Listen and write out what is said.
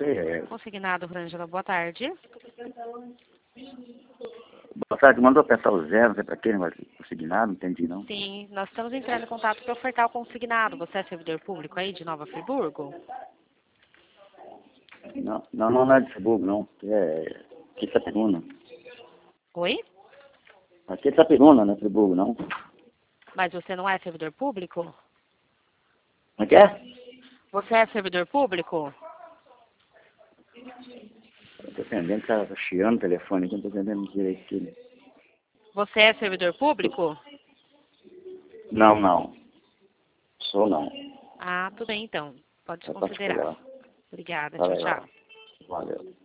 você. Consignado, Rângela, boa tarde. Boa tarde, mandou apertar o zero, não sei pra quê, mas consignado, não entendi não. Sim, nós estamos entrando em contato para ofertar o consignado. Você é servidor público aí de Nova Friburgo? Não é de Friburgo, não. É aqui é Itaperuna. Oi? Aqui é Itaperuna, não é Friburgo, não. Mas você não é servidor público? Como é que é? Você é servidor público? Eu tô entendendo, tá chiando o telefone aqui, não tô entendendo direito aqui. Você é servidor público? Não. Sou não. Ah, tudo bem então. Pode É considerar. particular. Obrigada, Tá tchau, legal. tchau. Valeu.